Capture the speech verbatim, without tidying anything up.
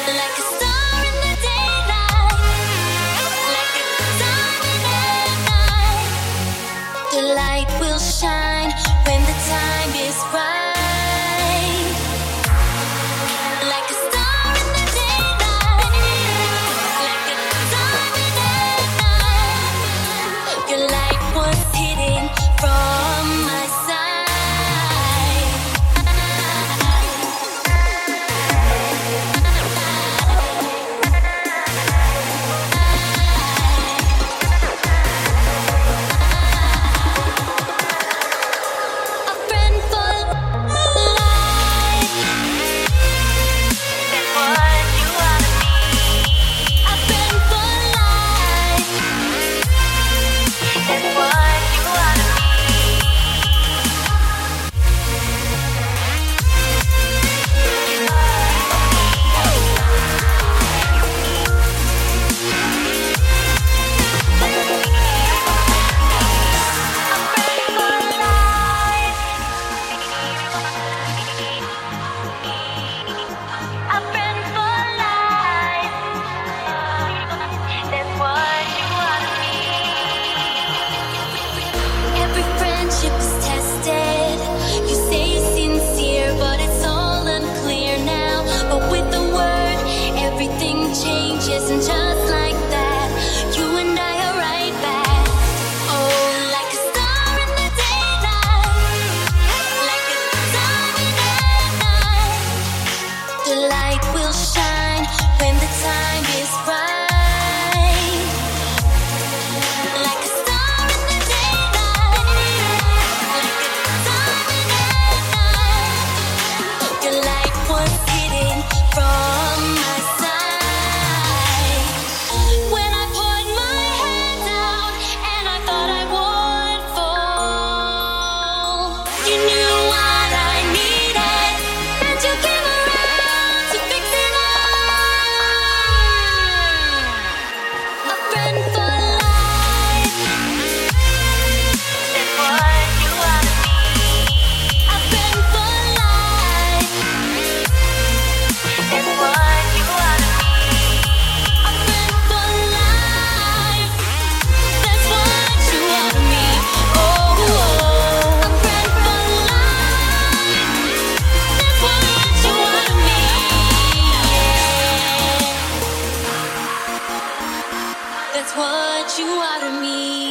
Like a star in the daylight, like a diamond at night. The light will shine when the time is right. Like a star in the daylight, like a diamond at night. Your light was hidden from my sight. A friend for life. That's what you are to me. A friend for life. That's what you are to a friend for life. That's what you are to me. Every friendship is tested. You say you're sincere, but it's all unclear now. But with the word, everything changes, and just like that, you and I are right back. Oh, like a star in the daylight, like a diamond at night. The light will shine when the time is right. Like a star in the daylight, like a diamond at night. Your light was hidden from my sight. When I put my head down and I thought I would fall, you knew what I needed, and you came around to fix it all. A friend for life. That's what you are to me. A friend for life. That's what you are to me. A friend for life. That's what you are to me. Oh, oh. A friend for life. That's what you are to me. Yeah. That's what you are to me.